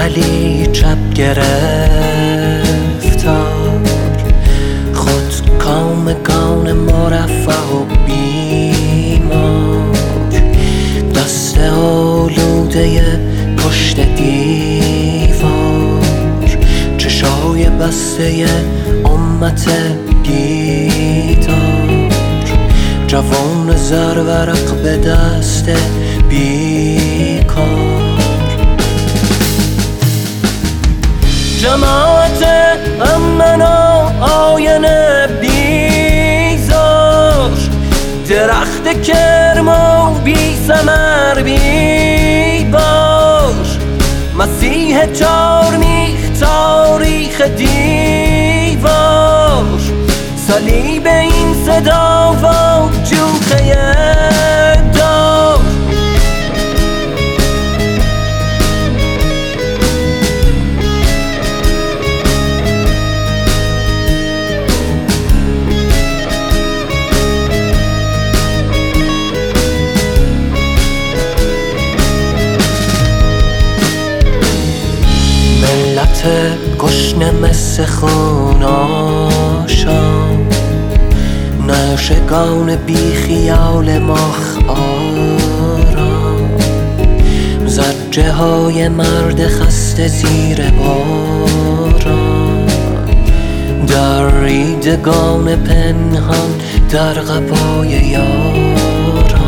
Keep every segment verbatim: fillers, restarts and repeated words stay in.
ولی چپ گرفتار، خود کامگان مرفه و بیمار، دست آلوده پشت دیوار، چشای بسته امت بیدار، جوان زرورق به دست بیکار. جماعت امن و آینه بیزار، درخت کرم و بی ثمر بی بار، مسیح چارمیخ تاریخ دیوار، صلیب این صدا و جوخه دار. ملت گشنه مثل خون آشام، نشگان بی خیال مخ آرام، زجه های مرد خسته زیر باران، در ریدگان پنهان در قبای یاران.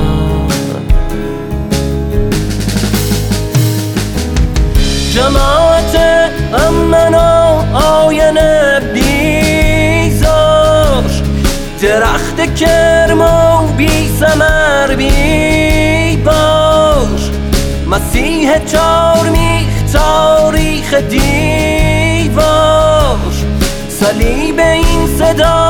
جماعت امن و آینه بیزار، درخت کرم و بی ثمر بی بار، مسیح چارمیخ تاریخ دیوار، صلیب این صدا